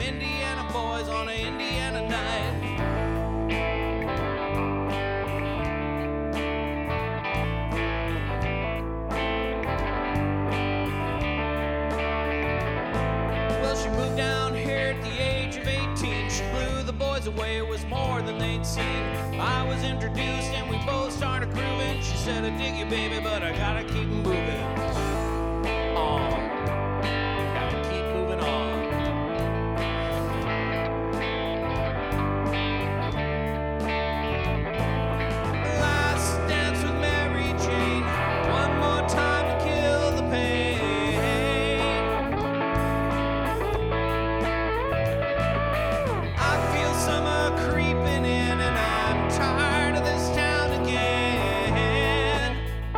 Indiana boys on an Indiana night. Well, she moved down here at the age of 18. She blew the boys away, it was more than they'd seen. I was introduced and we both started grooving. She said, I dig you, baby, but I gotta keep moving on. Gotta keep moving on. Last dance with Mary Jane. One more time to kill the pain. I feel summer creeping in and I'm tired of this town again.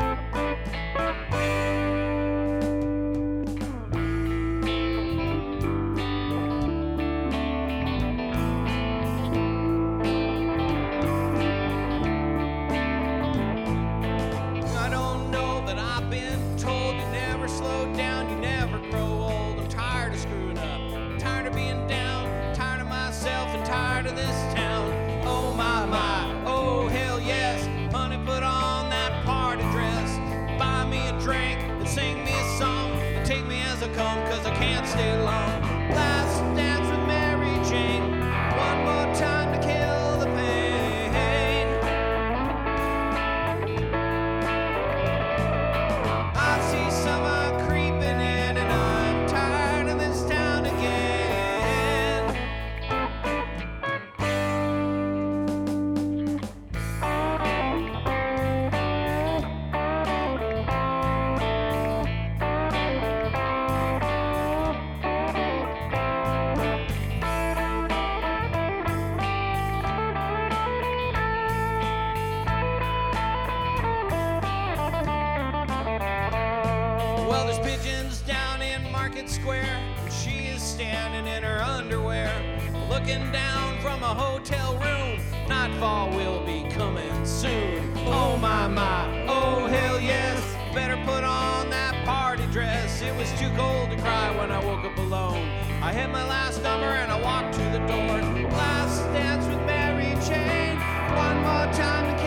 I don't know that I've been told you never slow down, you never grow old. I'm tired of screwing up, tired of being down, tired of myself and tired of this town. Oh my, oh hell yes. Honey, put on that party dress, buy me a drink and sing me a song, and take me as I come, cause I can't stay long. Last dance with Mary Jane. One more time to kill the pain. I see summer creeping in and I'm tired of this town again. Well, there's pigeons down in Market Square, and she is standing in her underwear, looking down from a hotel room. Nightfall will be coming soon. Oh my, oh hell yes. Better put on that party dress. It was too cold to cry when I woke up alone. I hit my last number and I walked to the door. Last dance with Mary Jane. One more time to